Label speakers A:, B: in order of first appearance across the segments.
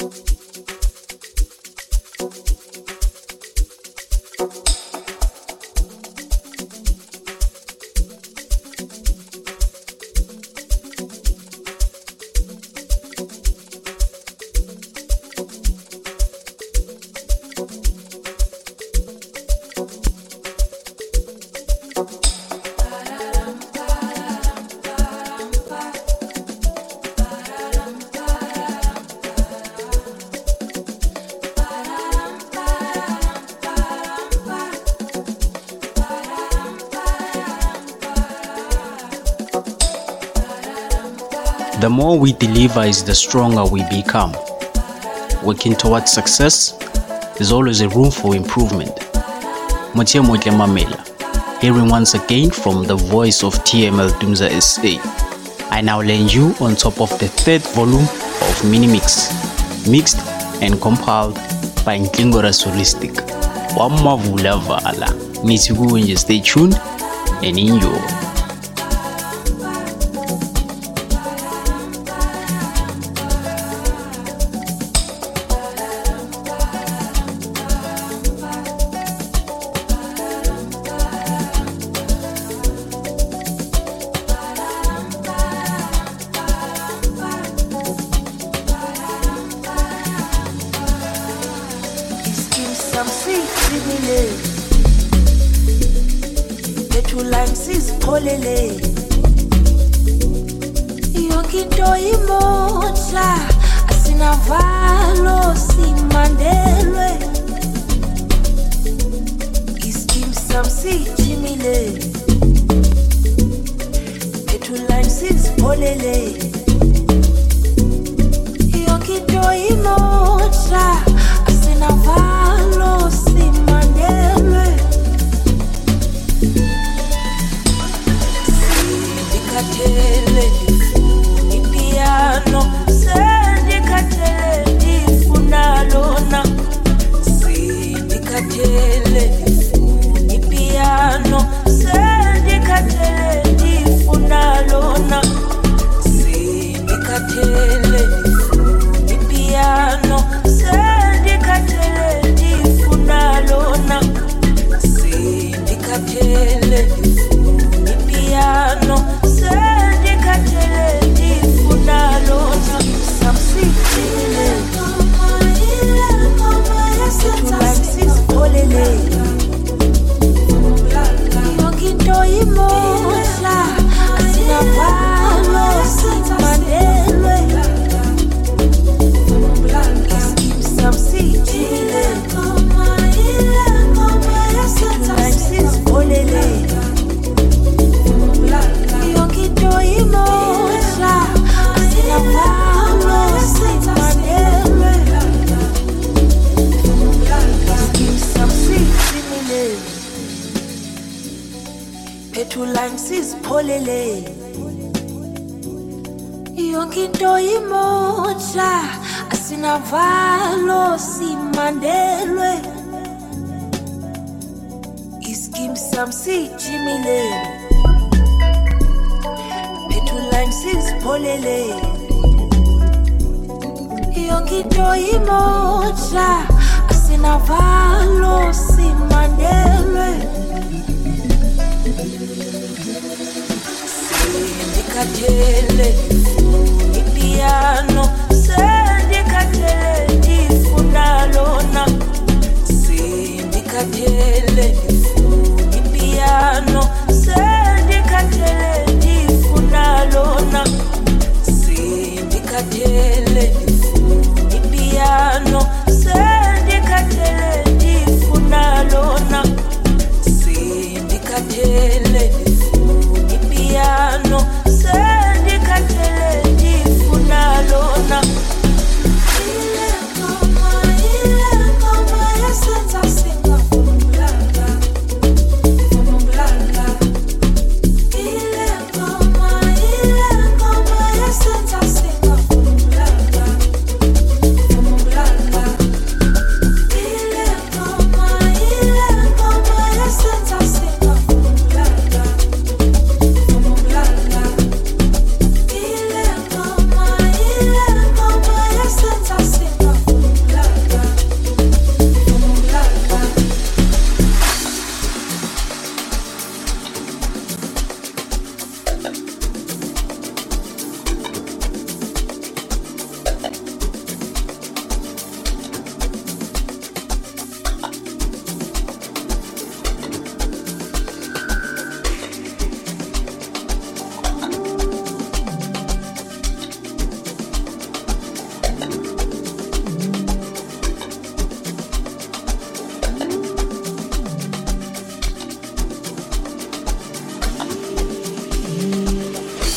A: The more we deliver is the stronger we become. Working towards success, there's always a room for improvement. Motie Motle Mamela, hearing once again from the voice of TML Dumza SA. I now lend you on top of the third volume of Mini Mix, mixed and compiled by Nklingora Solistic. Wamavula Vala. Nisiku, stay tuned and enjoy.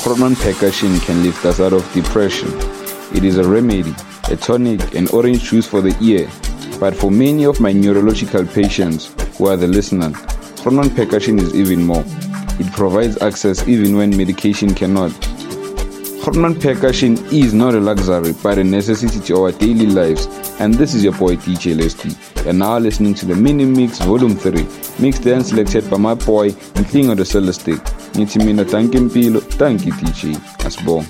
B: Grootman percussion can lift us out of depression. It is a remedy, a tonic, and orange juice for the ear. But for many of my neurological patients who are the listener, Grootman percussion is even more. It provides access even when medication cannot. Grootman percussion is not a luxury but a necessity to our daily lives. And this is your boy DJ Lesty. You're now listening to the Mini Mix Volume 3, mixed and selected by my boy Mklingo the Celestic. Ngithi mina thank impilo, thank you DJ. Asibonga.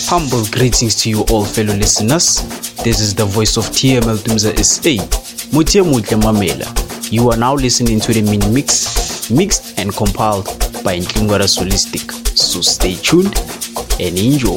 A: Humble greetings to you all fellow listeners. This is the voice of TML Tumza SA. Mutia Mutle Mamela. You are now listening to the mini mix, mixed and compiled by Nklingwara Solistic. So stay tuned and enjoy.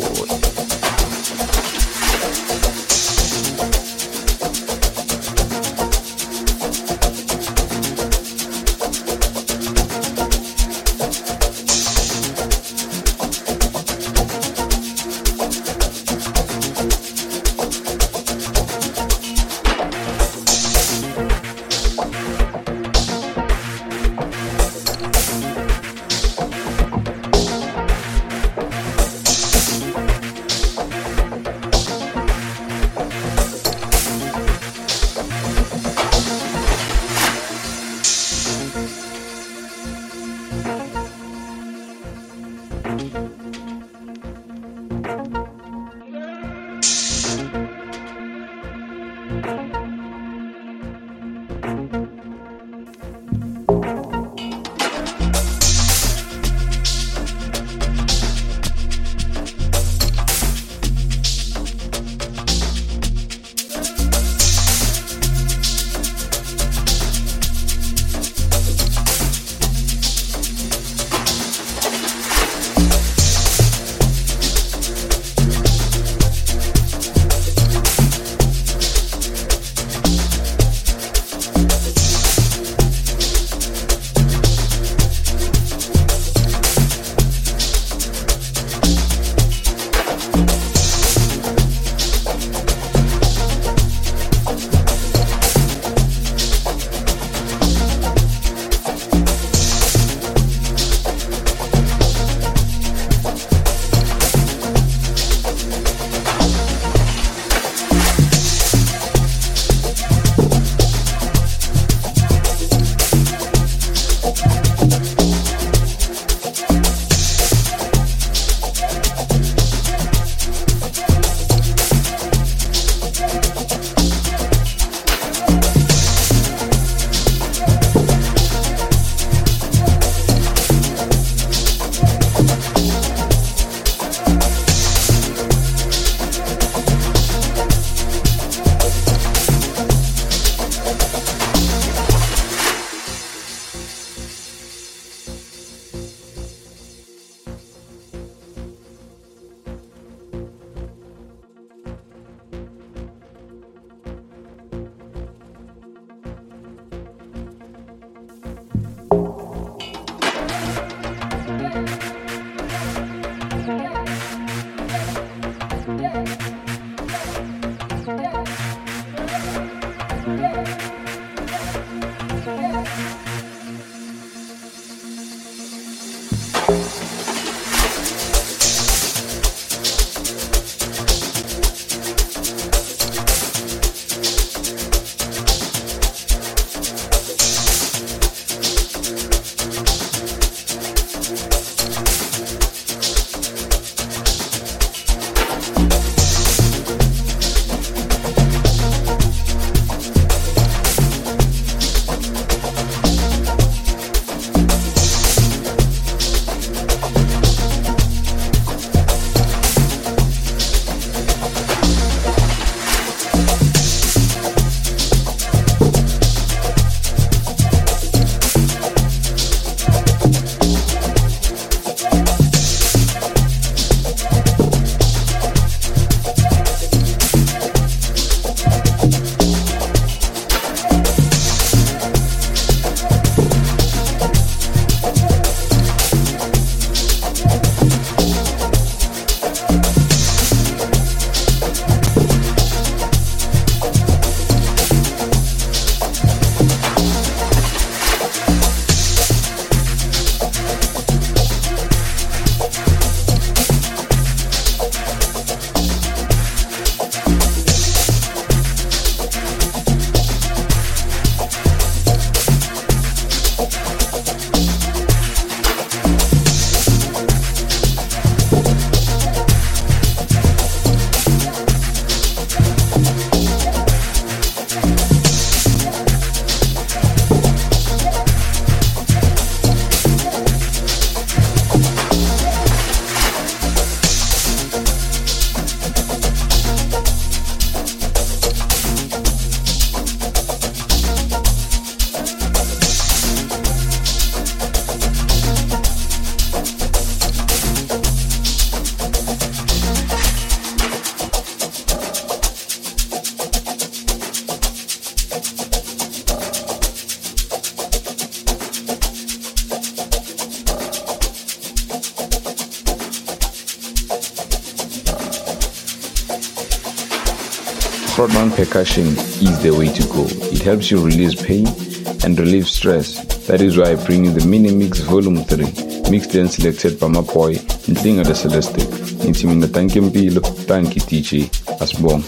B: Frontman percussion is the way to go. It helps you release pain and relieve stress. That is why I bring you the Mini Mix Volume 3, mixed and selected by my boy Ntlinga the Celestic. Intimina Tanki Mpilo, Tanki DJ, Asbom.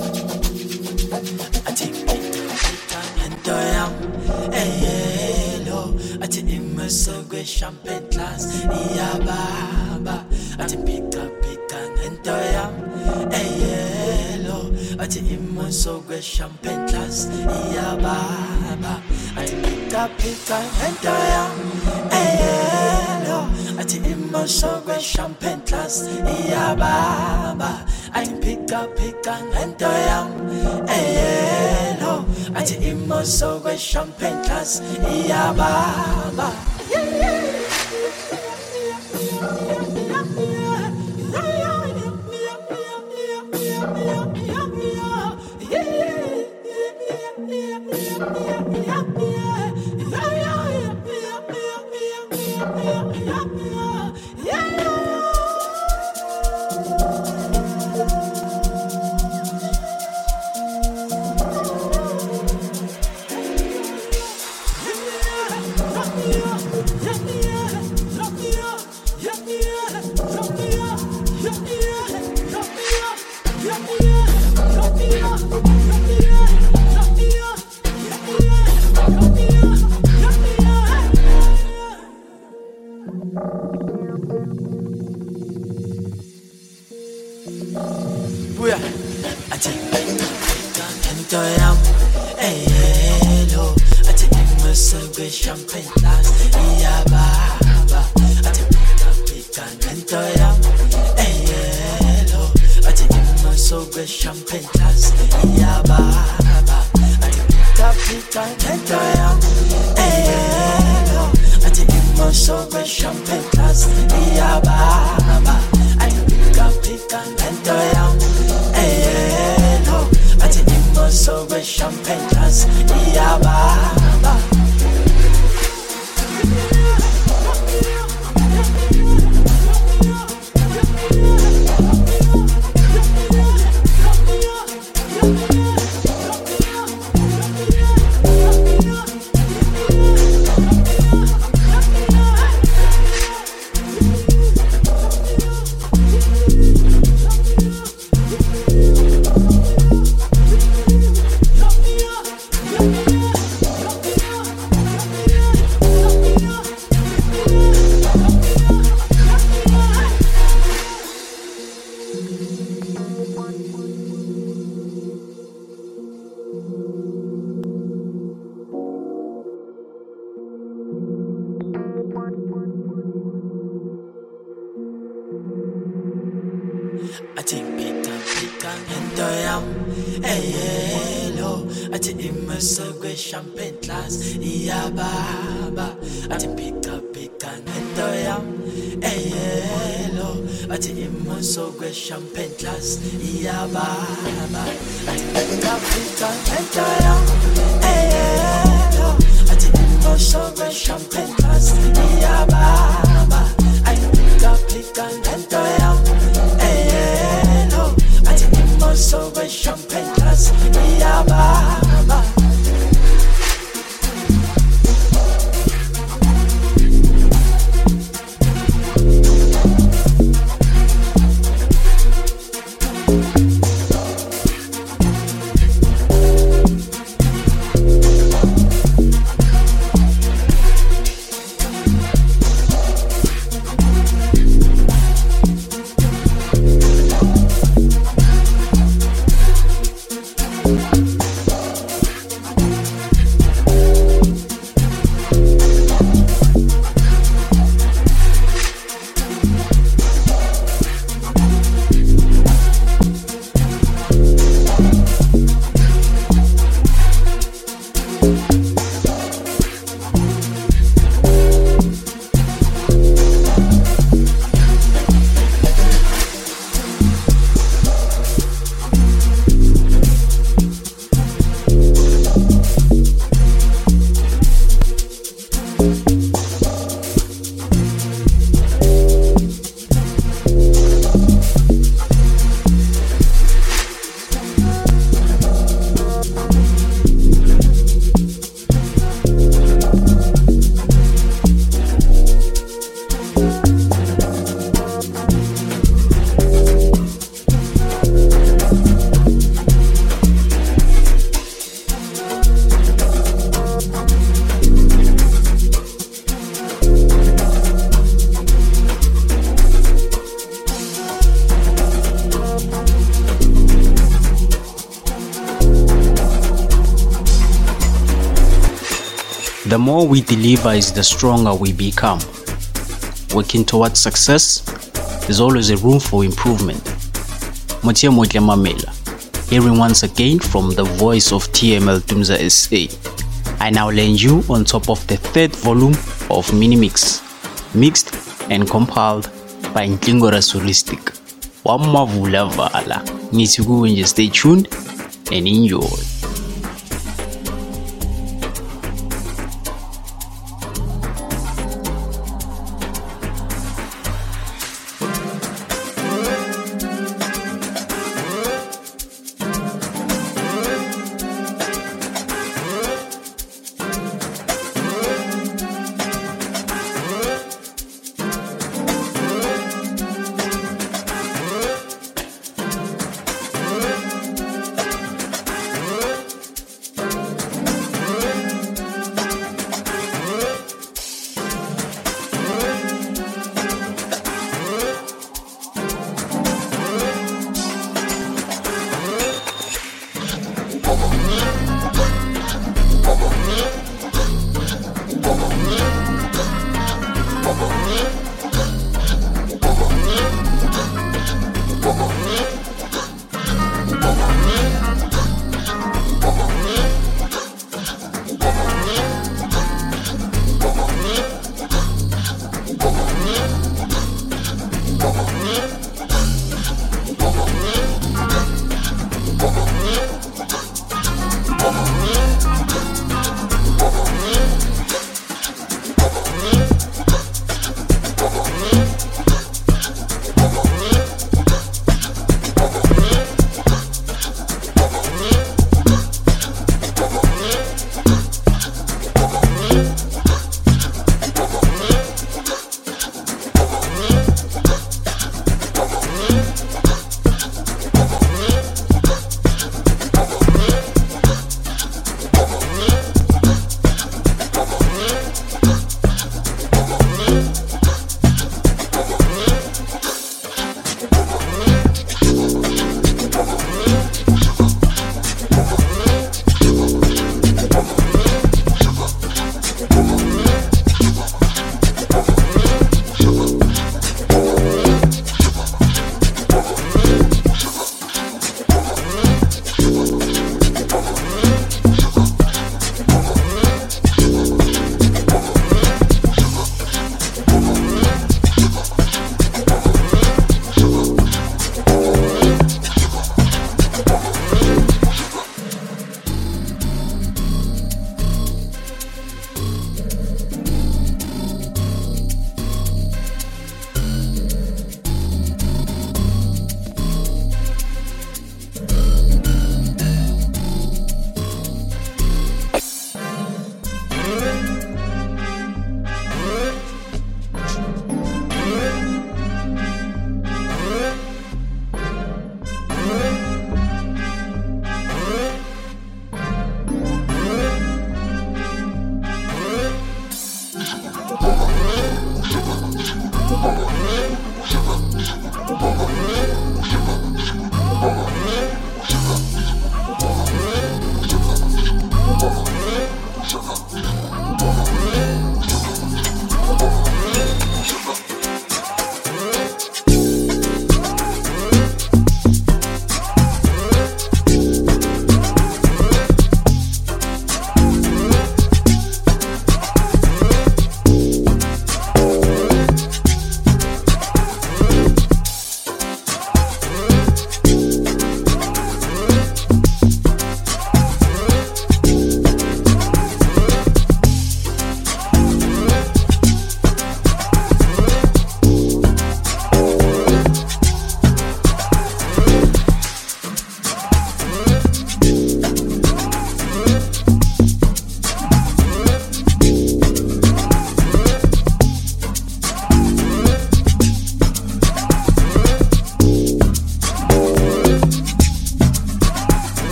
C: Champagne glass, yeah, baba. I pick up and toyam, yellow. I so great champagne glass, yeah, baba. I pick up and toyam, yellow. I so great champagne glass, yeah, baba. I pick up and toyam, yellow. I so great champagne glass, yeah, baba. Champagne glass, yeah, baba. I take pick and toyam, yellow. I take so great champagne glass, yeah, baba. I take pick and toyam, yellow. I take so great champagne glass, yeah, baba. I take pick and toyam, yellow. I take so great champagne glass, yeah, baba. I think pick and toyam, yellow. I think so great champagne glass, yeah, baba. I think pick and toyam, yellow. I think so great champagne glass, yeah, baba. I think pick and toyam, yellow. I think so great champagne glass, yeah, baba. I think pick and toyam. So great champagne glass, yeah, baba.
A: The more we deliver is the stronger we become. Working towards success, there's always a room for improvement. Motia Motle Mamela, hearing once again from the voice of TML Tumza SA. I now lend you on top of the third volume of Mini Mix, mixed and compiled by Nklingora Solistic. Wamavula Vala. Nitsugu, stay tuned and enjoy.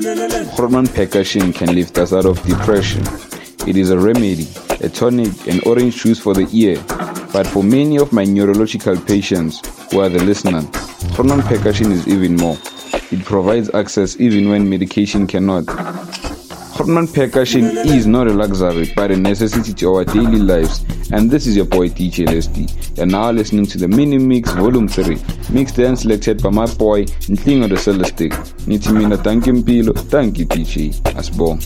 B: Grootman Percussion can lift us out of depression. It is a remedy, a tonic, and orange juice for the ear. But for many of my neurological patients who are the listener, Grootman Percussion is even more. It provides access even when medication cannot. Grootman Percussion is not a luxury but a necessity to our daily lives. And this is your boy DJ Leslie. You're now listening to the Mini Mix Volume 3, mixed and selected by my boy Ntlingo the Celestic. Nitimina thank you Mpilo, thank you DJ Asbo.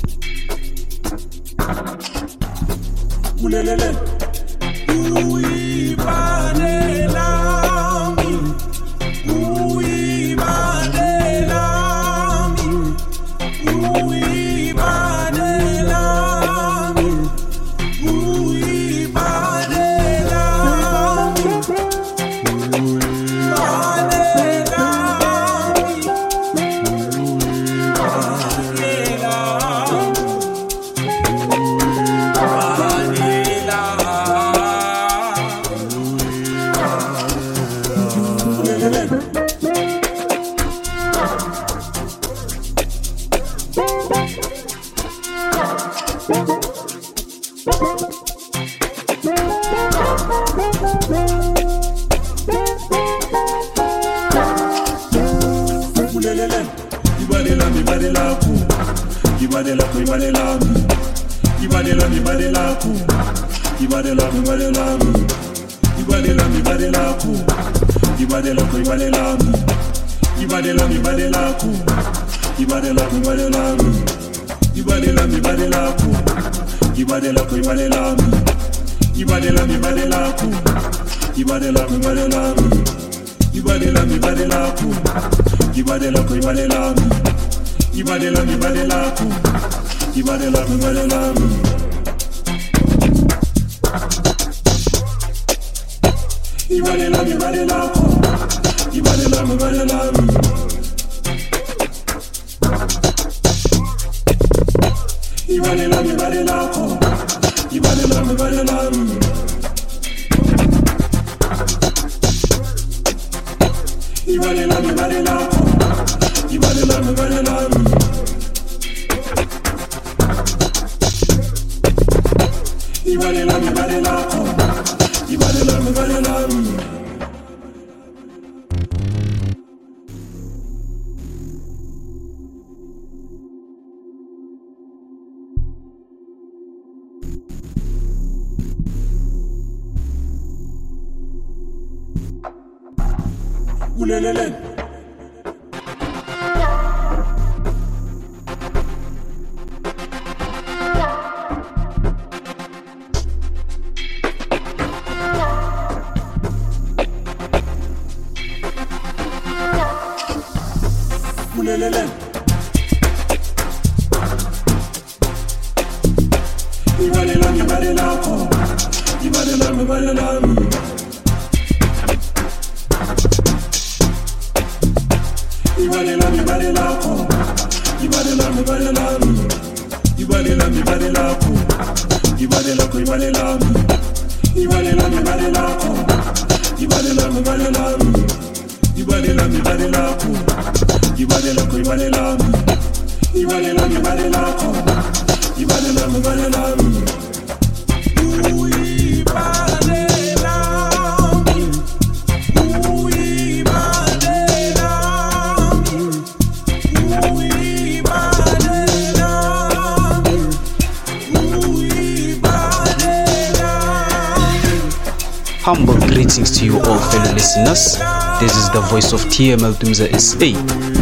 A: Humble greetings to you all fellow listeners. This is the voice of TML Tumza SA.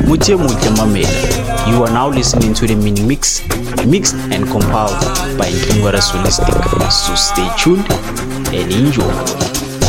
A: Mutia Mamela. You are now listening to the mini mix, mixed and compiled by Ntlingo the Celestic. So stay tuned and enjoy.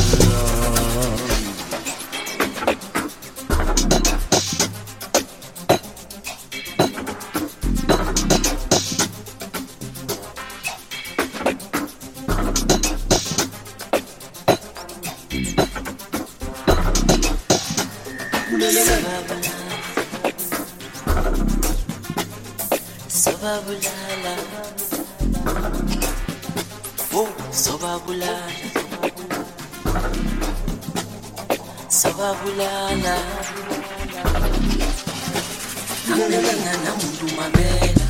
C: Sobabulala, oh sobabulala, sobabulala, anginenkinga namuntu mamela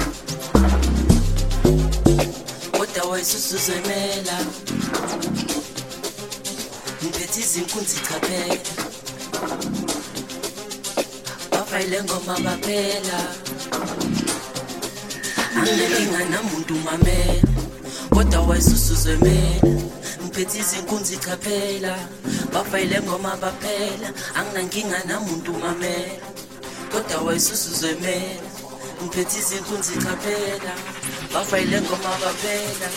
C: kodwa wayesusuzemela ngiphethe izinkunzi chaphela bafayile ngoma baphela anginenkinga namuntu mamela kodwa wayesusuzemela ngiphethe izinkunzi chaphela bafayile ngoma baphela anginenkinga namuntu mamela kodwa wayesusuzemela ngiphethe izinkunzi chaphela bafayile ngoma baphela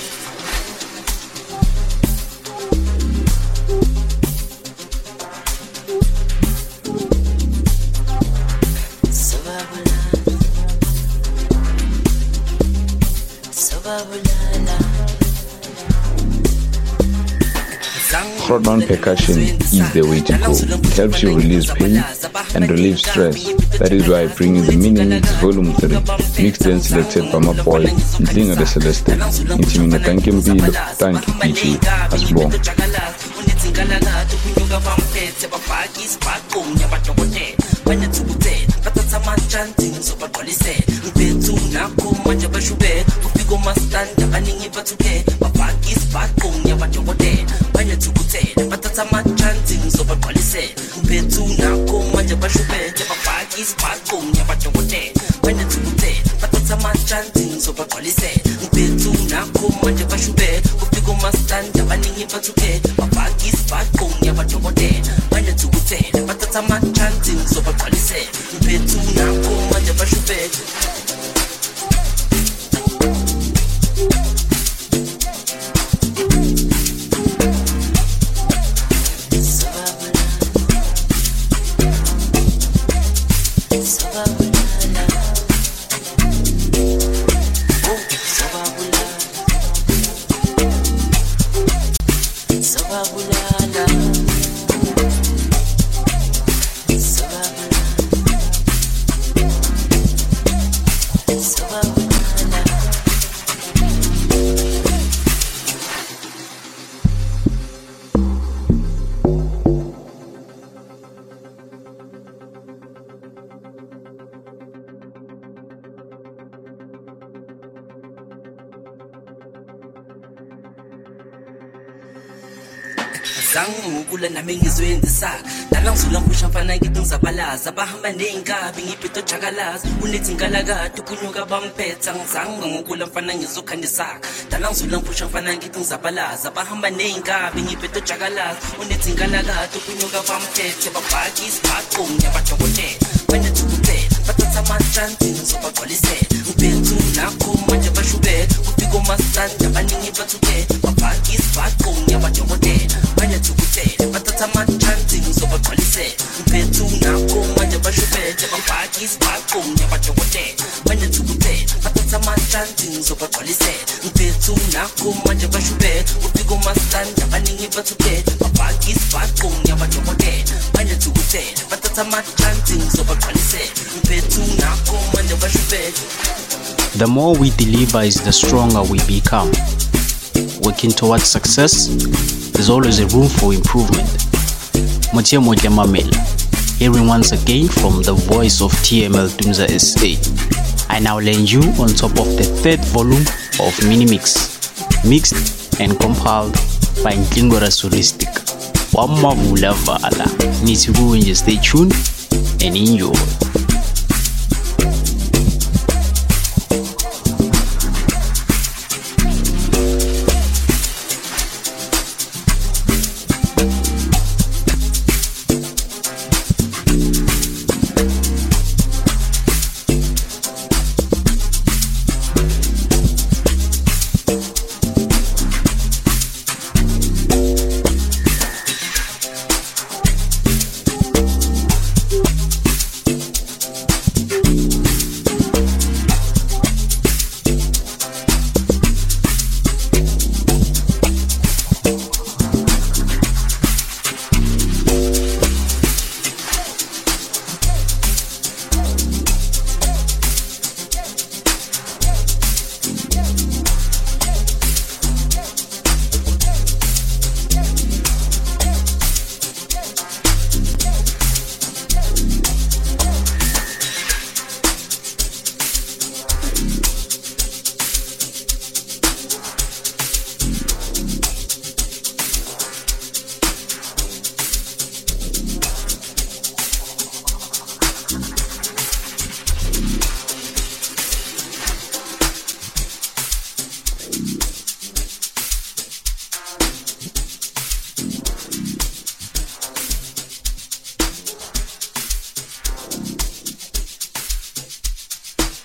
B: Throwdown percussion is the way to go. It helps you release pain and relieve stress. That is why I bring you the Mini Mix Volume 3, mixed and selected by my boy, Ndlinga the Celeste. Intimina Tanki Mpilo, Tanki DJ, Asbong.
C: Batata machanting so bagqwalise ubethu nakho manje bashubethe bafaki isibhaqo nyabajokote wena thukuthe batata machanting so bagqwalise ubethu nakho manje bashubethe ufika umastand abaningi bathuke bafaki isibhaqo nyabajokote wena thukuthe batata machanting so bagqwalise ubethu nakho manje bashubethe Ngukula nami ngizwendisaka dala ngizula ngisho mfana ngithi ngizabalaza bahamba nenkabi ngiphethe jakalaza unethi ngalakade kunyuka bamphetha ngizange ngukula mfana ngizokhandisaka dala ngizula ngisho mfana ngithi ngizabalaza bahamba nenkabi ngiphethe jakalaza unethi ngalakade kunyuka bamphethe babhaki isibhaqo nyabajokote wena thukuthe bathatha amachanti ngizobagqwalise ubethu nakho manje bashubethe ufika umastand abaningi bathuke babhaki isibhaqo nyabajokote wena thukuthe bathatha amachanti ngizobagqwalise ubethu nakho manje bashubethe babhaki isibhaqo nyabajokote wena thukuthe bathatha amachanti ngizobagqwalise ubethu nakho manje bashubethe ufika umastand abaningi bathuke babhaki isibhaqo nyabajokote wena thukuthe bathatha amachanti ngizobagqwalise ubethu nakho manje bashubethe.
A: The more we deliver is the stronger we become. Working towards success, there's always a room for improvement. Motie moja mamela. Hearing once again from the voice of TML Dumza SA. I now lend you on top of the third volume of Mini Mix, mixed and compiled by Ndlinga Rasuristic. Wamavula vala. Nithi kuwe, stay tuned and enjoy.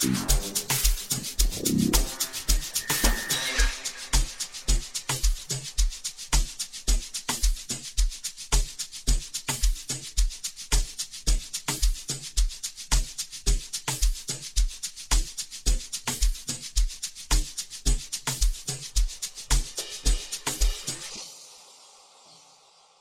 B: for you.